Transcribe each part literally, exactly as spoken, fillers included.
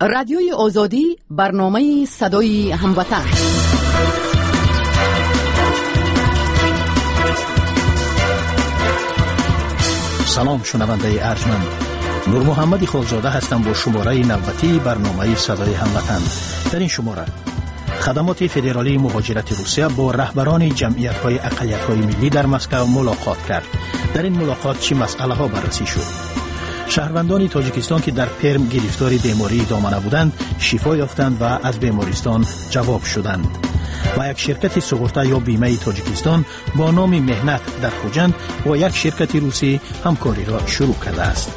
رادیوی آزادی، برنامه صدای هموطن. سلام شنونده ارجمند، نور محمد خالزاده هستم با شماره نوبتی برنامه صدای هموطن. در این شماره خدمات فدرالی مهاجرت روسیه با رهبران جمعیت‌های اقلیت‌های ملی در مسکو ملاقات کرد. در این ملاقات چه مسئله‌ها بررسی شد؟ شهروندان تاجیکستان که در پرم گرفتار بیماری دامنه بودند شفا یافتند و از بیماریستان جواب شدند. و یک شرکت سقورته یا بیمه تاجیکستان با نام مهنت در خوجند و یک شرکت روسی همکاری را شروع کرده است.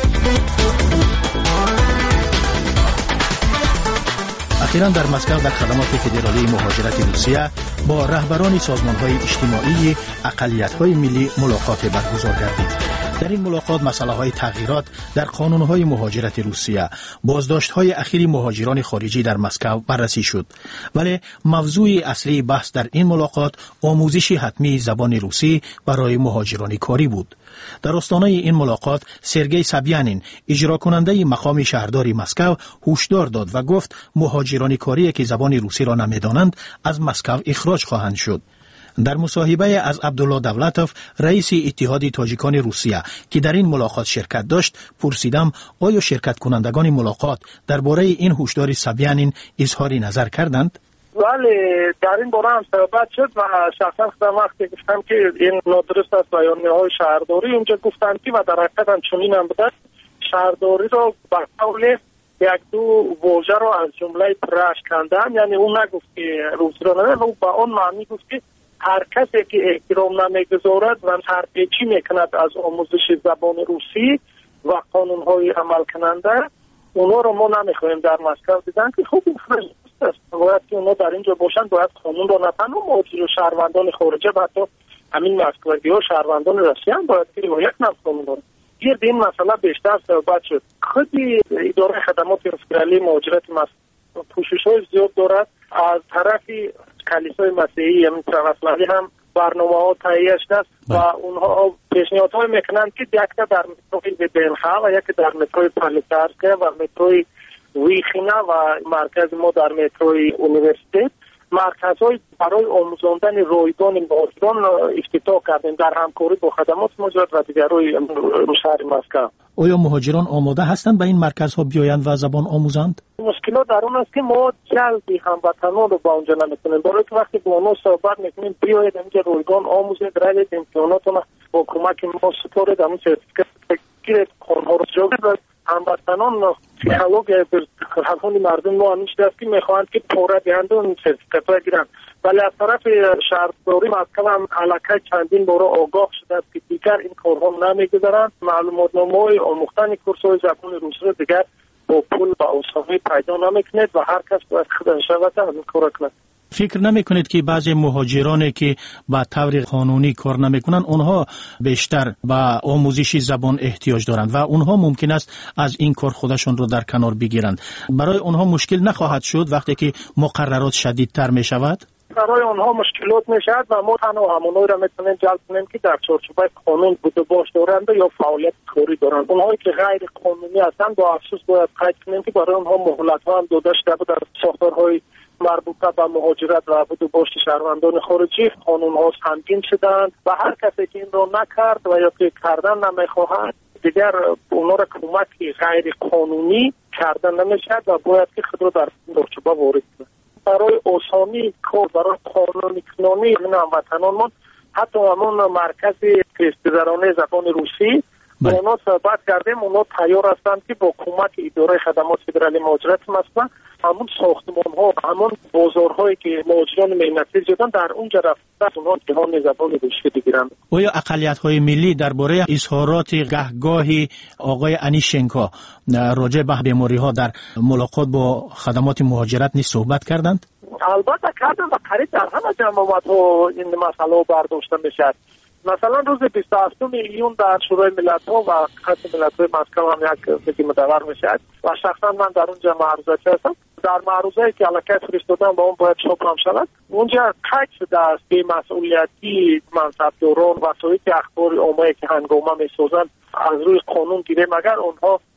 اخیراً در مسکو در خدمات فدرالی مهاجرت روسیه با رهبران سازمان‌های اجتماعی اقلیت‌های ملی ملاقات برگزار گردید. در این ملاقات مسائل تغییرات در قانون‌های مهاجرت روسیه، بازداشت‌های اخیر مهاجران خارجی در مسکو بررسی شد. ولی موضوع اصلی بحث در این ملاقات آموزش حتمی زبان روسی برای مهاجران کاری بود. در آستانه این ملاقات سرگئی سابیانین اجرا کننده مقام شهرداری مسکو هشدار داد و گفت مهاجران کاری که زبان روسی را نمی‌دانند از مسکو اخراج خواهند شد. در مصاحبه از عبدالله دولتوف رئیس اتحاد تاجیکان روسیه که در این ملاقات شرکت داشت پرسیدم آیا شرکت کنندگان ملاقات درباره این هشدار سابیانین اظهار نظر کردند؟ ولی در این باره هم صحبت شد و شخصا خودم وقتی گفتم که این نادرست است بیانیه‌های شهرداری اونجا گفتند که و در حقیقت هم چنین هم بوده. شهرداری را به قول یک دو واژه را از جمله پرش کندن، یعنی اون نگفت که روسی را نمی‌داند، او با اون معنی گفت که هر کسی که احترام نمیگذارد و سرپیچی میکند از آموزش زبان روسی و قانون‌های عمل کننده اونا رو ما نمیخوایم در مسکو دیدن که خوب این خرج است. باید که اونا در اینجا باشن، باید قانون رو نتنها مهاجر و شهروندان خارجه و حتی همین مسکویی ها شهروندان روسیه هم باید که رعایت کنند قانون رو. گرد این مسئله بیشتر صحبت شد. خودی اداره خدمات فدرالی مهاجرت مسکو کوشش‌های زیاد دارد از طرف کلیسای مسیحی همین پروسلوی هم برنامه‌ها تهیه شده است و اونها پیشنهادهای میکنند که یک در متروی بلخا و یک در متروی پالیتارسکا و متروی ویخینا و مرکز ما در متروی اونیورسیته مرکزهای برای آموزاندن رایگان مهاجران افتتاح کردیم در همکاری با خدمات مهاجرت و دیگرهای شهر مسکو. آیا مهاجران آماده هستند به این مرکزها بیایند و زبان آموزند؟ مشکلات در اون است که ما جلبی هموطنان رو با اونجا نمیکنیم. برای که وقتی با اونها صحبت میکنیم بیایید اینجا رایگان آموزید، روید امتحاناتون با کمک ما سپارید، همون سرتیفیکت بگیرید، قانون‌ها رو جا بگیرید. هموطنان پسیخولوژی روانی مردم ما همیشه است که میخواهند که پوره دهند و این سرتیفیکت ها گیرند. ولی از طرف شهرداری مسکو هم علاقه چندین بار آگاه شده است که دیگر این کارها نمیگذارند. معلوماتنامه‌های آموختن کورس‌های زبان روسی رو دیگر با پول و اوسامی پیدا نمیکنید و هر کس باید خودش شود همین کار کند. فکر نمی کنید که بعضی مهاجرانی که با طور قانونی کار نمی کنند اونها بیشتر به آموزش زبان احتیاج دارند و اونها ممکن است از این کار خودشون رو در کنار بگیرند؟ برای اونها مشکل نخواهد شد وقتی که مقررات شدیدتر می شود؟ برای اونها مشکلات می شود و ما تنها همونایی را میتونیم جلب کنیم که در چارچوب قانون بوده باش دارند یا فعالیت کاری دارند. اونهایی که غیر قانونی هستند با افسوس باید قید کنیم که برای اونها مهلت ها هم داده شده بود در ساختارهای مربوطه به مهاجرت و بود باش شهروندان خارجی. قانون ها سنگین شدند و هر کسی که این را نکرد و یا که کردن نمیخواهند دیگر اونا را کمک غیر قانونی کردن نمیشد و باید که خود را در چارچوب وارد کنند. برای آسانی کار برای قانونی کنانی این هموطنان حتی همون مرکز پرستیزرانه زبان روسی با اونا صحبت کردیم. اونا تیار هستند که با کمک اداره خدمات فدرالی مهاجرت مسکو همون ساختمان ها همون بازارهایی که مهاجران مهنتی زدن در اونجا رفته اونها جهان زبان روسی بگیرند. آیا اقلیت های ملی درباره اظهارات گهگاهی آقای انیشنکو راجع به بیماری ها در ملاقات با خدمات مهاجرت نیز صحبت کردند؟ البته کردن و قریب در همه جمعیت ها این مسئله برداشته میشد. مثلا روز بیست و هفت میلیون در شورای ملت‌ها و قسم ملت‌های مسکو هم یک دیگه مدور میشد و شخصا من در اونجا معروضه هستم. در معروضه‌ای که علاقه فرستادن با اون باید چاپ هم شود اونجا قید شده است به مسئولیتی منصبداران وسایل اخبار عامه که هنگامه میسازند از روی قانون گیره مگر اونها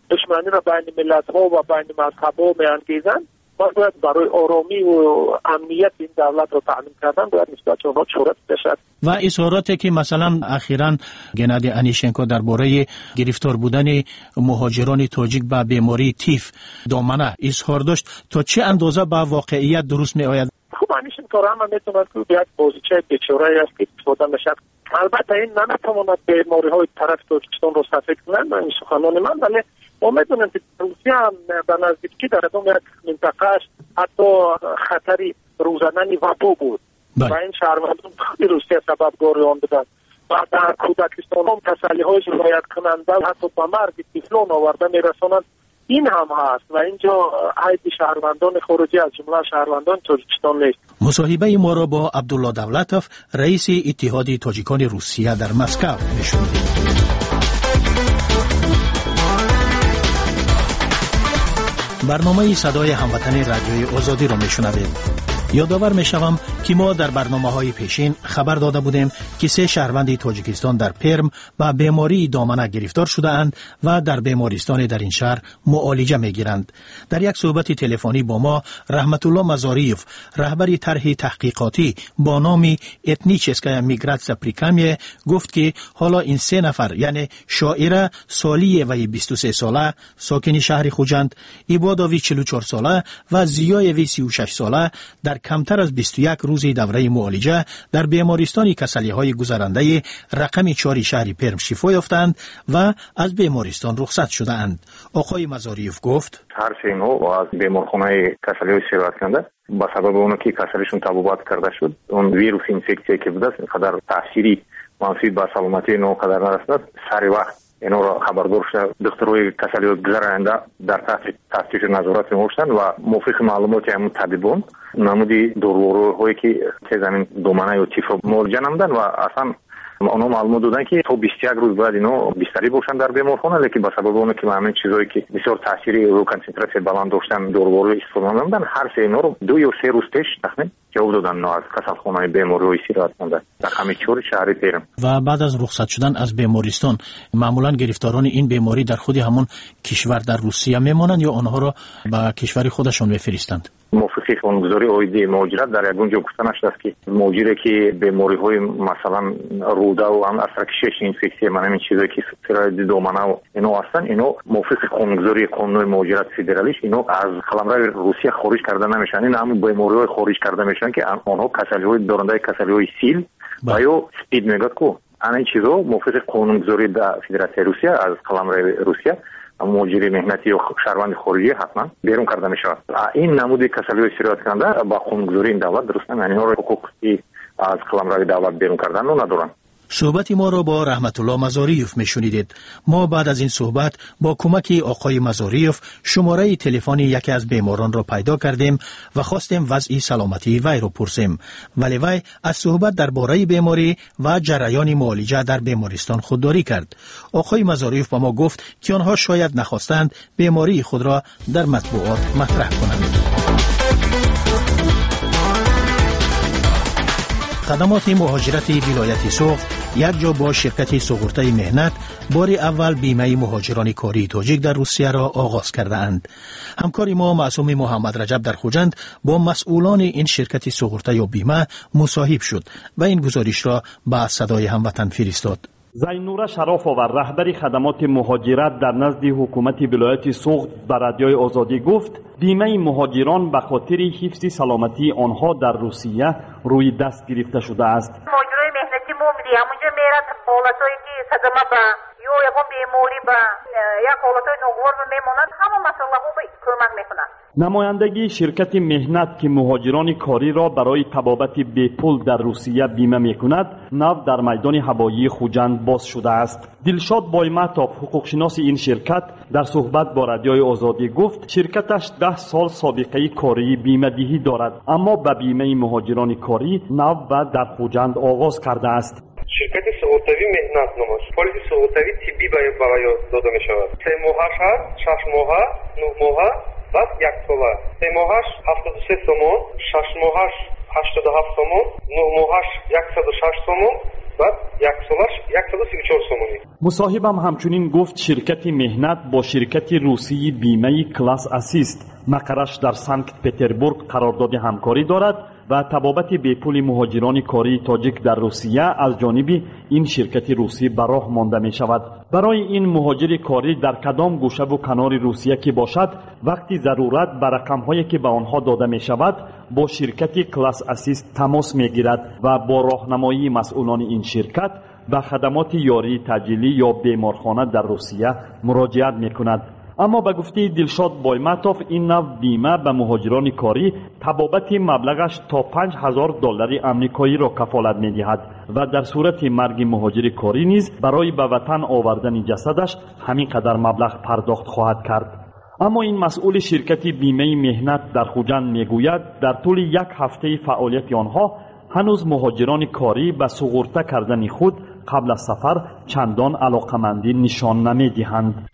دشمنی را بین ملت‌ها و بین مذهب‌ها می‌انگیزند و باید برای آرامی و امنیت این دولت را تامین کردن باید نسبت به آنها شورت بشد. و اظهاراتی که مثلا اخیراً گنادی انیشنکو درباره گرفتار بودن مهاجران تاجیک با بیماری تیف دامنه اظهار داشت، تا چه اندازه با واقعیت درست می‌آید؟ خب انیشنکو را هم می‌تواند که یک بازیچه بیچاره است که استفاده می‌شود. البته این نمی‌تواند بیماری‌های طرف تاجیکستان را صفحه کنند این سخنان من، ولی ما می‌دونیم که روسیه هم به نزدیکی در اون یک منطقه حتی خطری روزانه وبا بود و این شهروندان خود روسیه سببگار آن بودند و در کودکستان هم تسلی‌های جنایت کننده حتی به مرگ طفلان آورده می‌رسانند. این هم هست و اینجا عیب شهروندان خارجی از جمله شهروندان تاجیکستان نیست. مصاحبه ما را با عبدالله دولتوف رئیس اتحاد تاجیکان روسیه در مسکو می‌شنوید. برنامه صدای هموطن رادیوی آزادی را میشنوید. یادآور میشوم که ما در برنامه‌های پیشین خبر داده بودیم که سه شهروند تاجیکستان در پرم با بیماری دامنه گرفتار شده اند و در بیمارستان در این شهر معالجه میگیرند. در یک صحبت تلفنی با ما رحمت الله مزاریف، رهبر طرح تحقیقاتی با نام اتنیچسکایا میگراتسیا پریکامیه، گفت که حالا این سه نفر یعنی شاعره سالیه و بیست و سه ساله ساکن شهر خوجند، ایباداوی چهل و چهار ساله و زیایوی سی و شش ساله در کمتر از بیست و یک روز دوره معالجه در بیمارستان کسلی‌های گذرنده رقم چهار شهر پرم شفا یافتند و از بیمارستان رخصت شده اند. آقای مزاریف گفت هر سه اینها از بیمارخانه کسلی‌های سیرات کنده با سبب اون که کسلیشون تبوبات کرده شد، اون ویروس اینفکسیه که بوده اینقدر تاثیری منفی بر سلامتی اینها قدر نرسید، سری وقت اینو را خبردار شد دکترای کسلی‌های گذرنده در تحت تفتیش نظارت می‌باشند و موافق معلومات همون طبیبان نمودی داروهایی که چه زمین دامنه یا تیف را معالجه نمودن و اصلا اونا معلومات دادن که تا بیست و یک روز بعد اینا بستری باشن در بیمارخانه، لیکن با سبب اون که همین چیزایی که بسیار تاثیری رو کنسنتراسیون بالا داشتن داروهای استفاده نمودن، هر سه اینا رو دو یا سه روز پیش تخمین جواب دادن نه از کسلخانه بیماری‌های سیرات کنده در همین چهار شهر پرم. و بعد از رخصت شدن از بیمارستان معمولا گرفتاران این بیماری در خود همون کشور در روسیه میمانند یا آنها را به کشور خودشان میفرستند؟ موافقی قانونگذاری عایدی مهاجرت در یک اونجا گفته نشده است که مهاجری که بیماری‌های مثلا روده و هم اثرکشی اینفکسیه من همین چیزایی که سرای دامنه و اینا هستن، اینا موافق قانونگذاری قانون مهاجرت فدرالیش اینا از قلمرو روسیه خارج کرده نمیشن. این همون بیماری‌های خارج کرده میشن که آنها کسلی‌های دارنده کسلی‌های سیل و یا سپید میگه کو این چیزا موافق قانونگذاری در فدراسیون روسیه از قلمرو روسیه مهاجری مهنتی یا شهروند خارجی حتما بیرون کرده میشه. این نمود کسلی‌های سیرات کننده با قانونگذاری این دولت درست نه، یعنی حقوقی از قلمرو دولت بیرون کردن رو ندارن. صحبت ما را با رحمت الله مزاریف میشنیدید. ما بعد از این صحبت با کمک آقای مزاریف شماره تلفن یکی از بیماران را پیدا کردیم و خواستیم وضع سلامتی وی را پرسیم، ولی وی از صحبت درباره بیماری و جریان معالجه در بیمارستان خودداری کرد. آقای مزاریف با ما گفت که آنها شاید نخواستند بیماری خود را در مطبوعات مطرح کنند. خدمات مهاجرت ولایت سوغد یک جا با شرکت سوغورته مهنت بار اول بیمه مهاجران کاری تاجیک در روسیه را آغاز کرده اند. همکار ما معصوم محمد رجب در خوجند با مسئولان این شرکت سوغورته یا بیمه مصاحب شد و این گزارش را به صدای هموطن فرستاد. زینوره شراف‌آور رهبر خدمات مهاجرت در نزد حکومت ولایت سوغد به رادیوی آزادی گفت بیمه مهاجران به خاطر حفظ سلامتی آنها در روسیه روی دست گرفته شده است. مهاجرای مهنتی مومدی همونجا میرن حالتایی که صدمه با یا یکم بیماری با یک حالتای نوگوار میمونند همه مسئله ها به کمک میکنند. نمایندگی شرکت مهنت که مهاجران کاری را برای طبابت بی پول در روسیه بیمه میکند نو در میدان هوایی خوجند باز شده است. دلشاد بایمتاف حقوقشناس این شرکت در صحبت با رادیوی آزادی گفت شرکتش ده سال سابقه کاری بیمه دهی دارد اما به بیمه مهاجران کاری نو و در خوجند آغاز کرده است. شرکت سوغورتوی مهنت نماز پالیسی سوغورتوی طبی برای داده می شود. سه ماهش هست، شش ماهه، نه ماهه و یک ساله. سه ماهش هفتاد و سه سومون، شش ماهش هشتاد و هفت سومون، نه ماهش صد و شش سومون و یک سالش صد و سی و چهار سومونی. مصاحبم همچنین گفت شرکت مهنت با شرکت روسی بیمه کلاس اسیست مقرش در سانکت پتربورگ قرارداد همکاری دارد و تبابت بیپول مهاجران کاری تاجیک در روسیه از جانب این شرکت روسی به راه مانده می شود. برای این مهاجر کاری در کدام گوشه و کنار روسیه که باشد، وقتی ضرورت به رقم‌هایی که به آنها داده می شود با شرکت کلاس اسیست تماس می گیرد و با راهنمایی مسئولان این شرکت به خدمات یاری تجلی یا بیمارخانه در روسیه مراجعت می کند. اما به گفته دلشاد بایمتوف این نوع بیمه به مهاجران کاری تبابت مبلغش تا پنج هزار دلار آمریکایی را کفالت می دهد و در صورت مرگ مهاجر کاری نیز برای به وطن آوردن جسدش همین قدر مبلغ پرداخت خواهد کرد. اما این مسئول شرکت بیمه مهنت در خوجند می گوید در طول یک هفته فعالیت آنها هنوز مهاجران کاری به سغورته کردن خود قبل از سفر چندان علاقمندی نشان نمی دهند.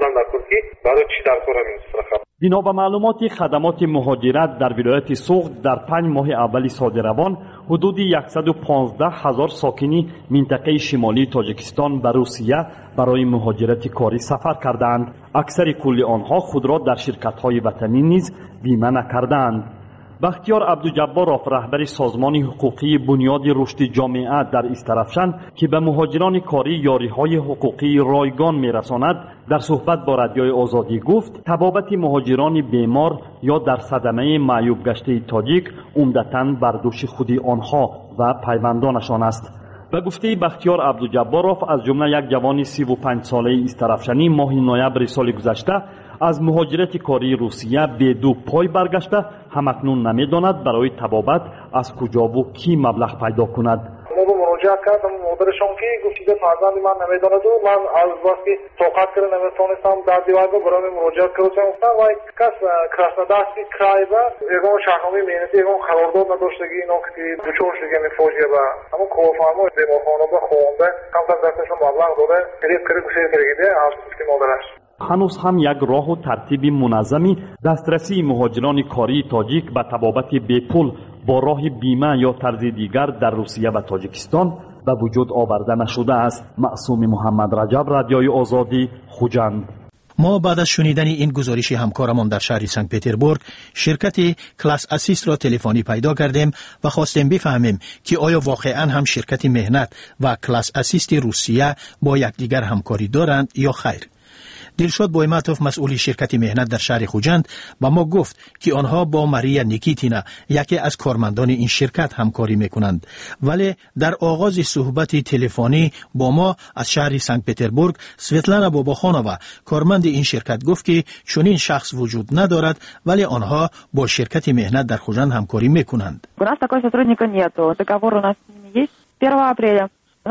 برای چی در کار می‌استراخت؟ بنا به معلومات خدمات مهاجرت در ولایت سوغد در پنج ماه اولی سال روان حدود صد و پانزده هزار ساکنی منطقه شمالی تاجیکستان به روسیه برای مهاجرت کاری سفر کردند. اکثر کل آنها خود را در شرکت‌های وطنی نیز بیمه نکردند. بختیار عبدالجباروف رهبر سازمان حقوقی بنیاد رشد جامعه در استرفشن که به مهاجران کاری یاری‌های حقوقی رایگان می‌رساند در صحبت با رادیوی آزادی گفت تبابت مهاجران بیمار یا در صدمه معیوب گشته تاجیک عمدتاً بر دوش خود آنها و پیوندانشان است. به گفته بختیار عبدالجباروف از جمله یک جوان سی و پنج ساله استرفشنی ماه نوامبر سال گذشته از مهاجرت کاری روسیه به دو پای برگشته همکنون نمیداند برای تبابت از کجا و کی مبلغ پیدا کند. ما به مراجعه کردم مادرشان که گفت که فرزند من نمیداند و من از وقتی طاقت کردم نمیتونستم در دیوار برای مراجعه کردم و یک کس کراسنودارسکی کرای با یگان شهرنامه مهنتی یگان قرارداد نداشتگی اینا که دچار شدگی فوجیه و اما کارفرما بیمارخانه با خوانده کمتر دستشون مبلغ داده قریب قریب گوشه گرفته از که مادرش هنوز هم یک راه و ترتیب منظمی دسترسی مهاجران کاری تاجیک به تبابت بیپول با راه بیمه یا طرز دیگر در روسیه و تاجیکستان به وجود آورده نشده است. معصوم محمد رجب، رادیوی آزادی، خوجند. ما بعد از شنیدن این گزارش همکارمان در شهر سنت پتربورگ شرکت کلاس اسیست را تلفنی پیدا کردیم و خواستیم بفهمیم که آیا واقعا هم شرکت مهنت و کلاس اسیست روسیه با یکدیگر همکاری دارند یا خیر. دلشاد بایمتوف مسئول شرکت مهنت در شهر خوجند با ما گفت که آنها با ماریا نیکیتینا یکی از کارمندان این شرکت همکاری میکنند، ولی در آغاز صحبت تلفنی با ما از شهر سنت پتربورگ سویتلانا باباخانووا کارمند این شرکت گفت که چنین شخص وجود ندارد ولی آنها با شرکت مهنت در خوجند همکاری میکنند. У нас такой сотрудника нету. Договор у нас с ними есть первого апреля.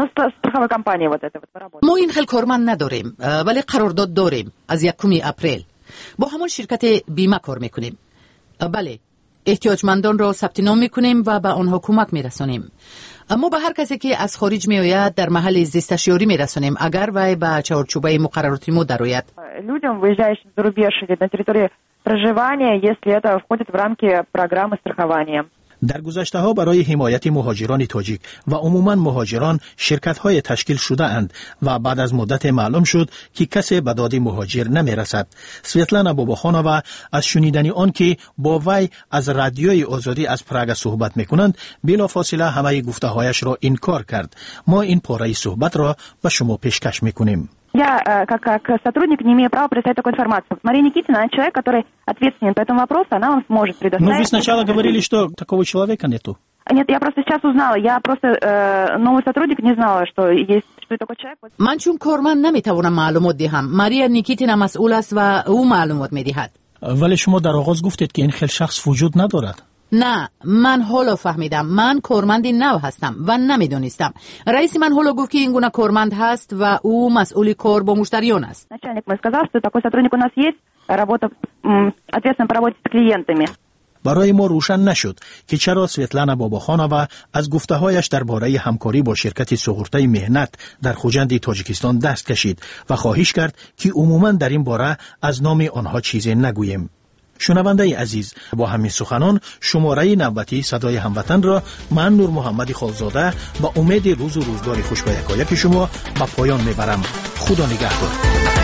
ما این خیلی کارمند نداریم ولی قرارداد داریم از یکم اپریل با همون شرکت بیمه کار میکنیم. بله، احتیاجمندان را ثبت نام میکنیم و به آنها کمک میرسانیم. اما به هر کسی که از خارج میآید در محل زیستش یاری میرسانیم اگر وی به چارچوبه مقررات ما درآید. Людям, выезжающим за рубеж или на территории проживания, если это входит в рамки программы страхования. در گذشته ها برای حمایت مهاجران تاجیک و عموما مهاجران شرکت های تشکیل شده اند و بعد از مدت معلوم شد که کسی به داد مهاجر نمی رسد. سویتلانا باباخانووا از شنیدن آن که با وی از رادیوی آزادی از پراگ صحبت میکنند بلافاصله همه گفته هایش را انکار کرد. ما این پاره صحبت را به شما پیشکش میکنیم. Я, как, как сотрудник, не имею права представить такую информацию. Мария Никитина, она человек, который ответственен по этому вопросу, она вам сможет предоставить. Но вы сначала говорили, что такого человека нету. Нет, я просто сейчас узнала. Я просто э, новый сотрудник не знала, что есть что такой человек. من چون کارمند نمیتوانم معلومات دهم. ماریا نیکیتینا مسئول است و او معلومات میدهد. ولی شما در آغاز گفتید که این خیلی شخص وجود ندارد. نه، من حالا فهمیدم. من کارمندی نو هستم و نمیدونستم. رئیس من حالا گفت که این گونه کارمند هست و او مسئول کار با مشتریان است. Начальник мне сказал, что такой сотрудник у нас есть, работа ответственно по работе с клиентами. برای ما روشن نشد که چرا سویتلانا باباخانووا از گفته‌هایش درباره همکاری با شرکت سغورته مهنت در خوجند تاجیکستان دست کشید و خواهش کرد که عموماً در این باره از نام آنها چیزی نگوییم. شنونده عزیز، با همین سخنان شماره نوبتی صدای هموطن را من نور محمد خالزاده با امید روز و روزگار خوش به یکایک شما به پایان میبرم. خدا نگهدار.